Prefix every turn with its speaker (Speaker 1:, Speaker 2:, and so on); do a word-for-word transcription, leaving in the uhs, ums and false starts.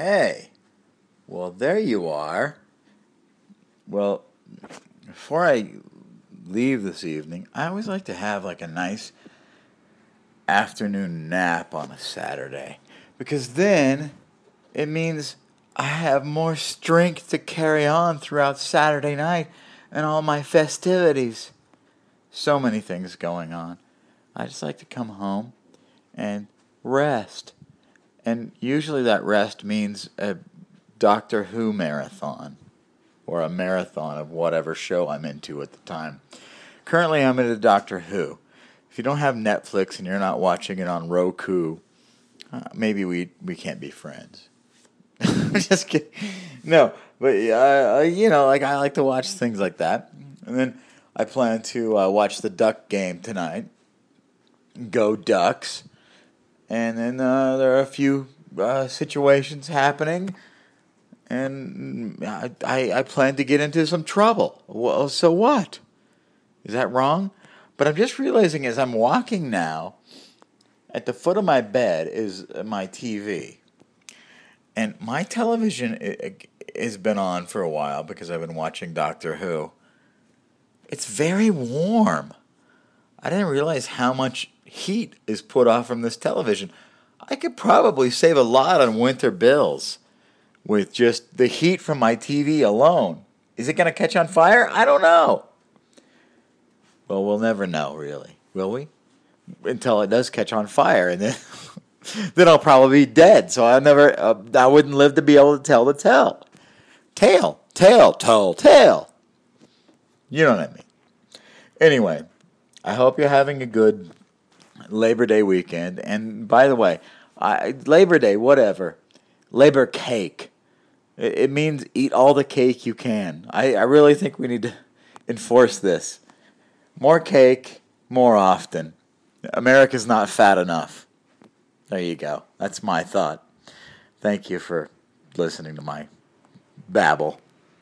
Speaker 1: Hey, well, there you are. Well, before I leave this evening, I always like to have like a nice afternoon nap on a Saturday because then it means I have more strength to carry on throughout Saturday night and all my festivities. So many things going on. I just like to come home and rest. And usually that rest means a Doctor Who marathon or a marathon of whatever show I'm into at the time. Currently, I'm into Doctor Who. If you don't have Netflix and you're not watching it on Roku, uh, maybe we, we can't be friends. Just kidding. No, but uh, you know, like I like to watch things like that. And then I plan to uh, watch the Duck game tonight. Go Ducks. And then uh, there are a few uh, situations happening, and I, I I plan to get into some trouble. Well, so what? Is that wrong? But I'm just realizing as I'm walking now, at the foot of my bed is my T V. And my television has been on for a while because I've been watching Doctor Who. It's very warm. I didn't realize how much heat is put off from this television. I could probably save a lot on winter bills with just the heat from my T V alone. Is it going to catch on fire? I don't know. Well, we'll never know, really. Will we? Until it does catch on fire, and then then I'll probably be dead. So I never, uh, I wouldn't live to be able to tell the tale. Tale, tale, tell, tale. You know what I mean. Anyway, I hope you're having a good Labor Day weekend. And by the way, I, Labor Day, whatever. Labor cake. It, it means eat all the cake you can. I, I really think we need to enforce this. More cake, more often. America's not fat enough. There you go. That's my thought. Thank you for listening to my babble.